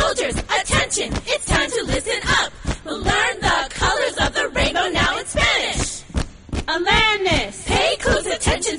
Soldiers, attention, it's time to listen up. We'll learn the colors of the rainbow now in Spanish. Awareness. Pay close attention